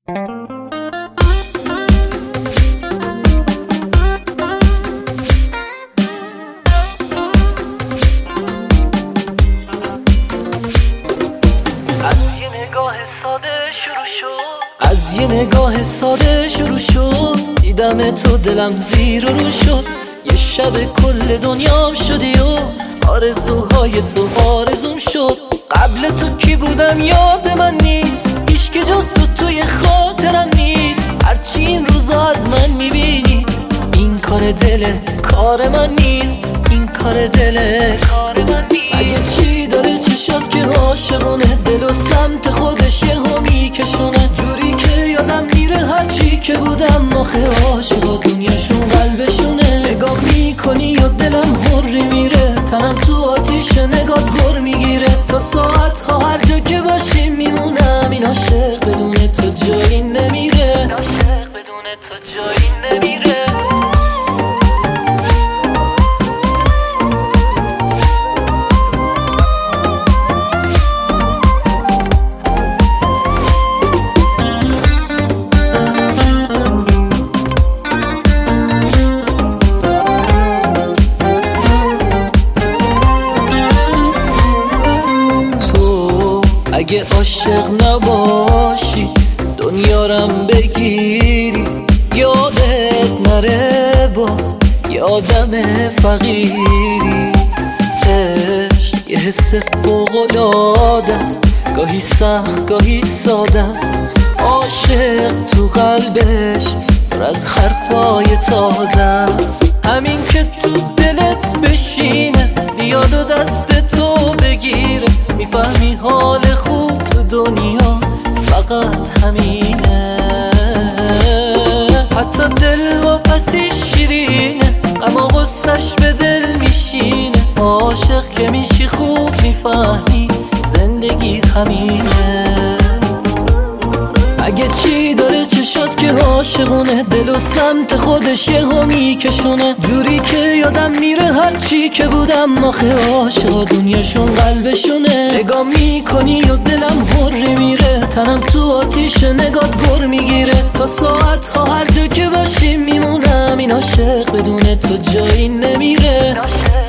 از یه نگاه ساده شروع شد دیدم تو دلم زیر و رو شد. یه شب کل دنیام شدی و آرزوهای تو آرزوم شد. قبل تو کی بودم یاد من نیست، هیچ که جز تو توی خاطرم نیست. هرچی این روزا از من میبینی این کار دله کار من نیست، این کار دله کار من نیست. اگه چی داره چشات که عاشقونه دل و سمت خودش یهو میکشونه، جوری که یادم میره هرچی که بودم آخه عاشقا دنیاشون قلبشونه. نگاه میکنی و دلم هری میره، تنم تو آتیش نگات گر میگیره. تا ساعت ها هر جا که باشیم میمونم، این عاشق بدون تو جایی نمیره، عاشق بدون تو جایی نمیره. اگه عاشق نباشی دنیارم بگیری، یادت نره باز یادم فقیری. عشق یه حس فوق‌العاده است، گاهی سخت گاهی ساده است. عاشق تو قلبش پر از حرفای تازه است. همین که تو دلت بشینه بیاد و دست تو بگیره، میفهمی حال خوب تو دنیا فقط همینه. حتی دل و پسی شیرینه، اما غصش به دل میشینه. عاشق که میشی خوب میفهمی زندگی همینه. اگه چی داره چشات که عاشقونه دل و سمت خودش یهو میکشونه، جوری که یادم میره هرچی که بودم آخه عاشقا دنیاشون قلبشونه. نگاه میکنی و دلم هری میره، تنم تو آتیش نگات گر میگیره. تا ساعت ها هر جا که باشیم میمونم، این عاشق بدون تو جایی نمیره.